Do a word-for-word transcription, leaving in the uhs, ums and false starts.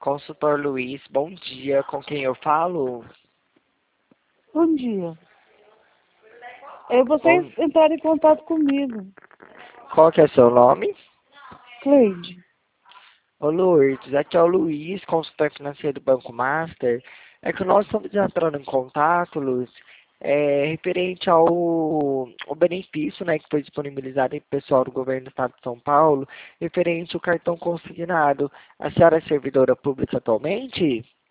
Consultor Luiz, bom dia. Com quem eu falo? Bom dia. É, vocês Bom... entraram em contato comigo. Qual que é seu nome? Cleide. Ô Lourdes, aqui é o Luiz, consultor financeiro do Banco Master. É que nós estamos entrando em contato, Luz, é, referente ao, ao benefício, né, que foi disponibilizado aí pro pessoal do governo do estado de São Paulo, referente ao cartão consignado. A senhora é servidora pública atualmente?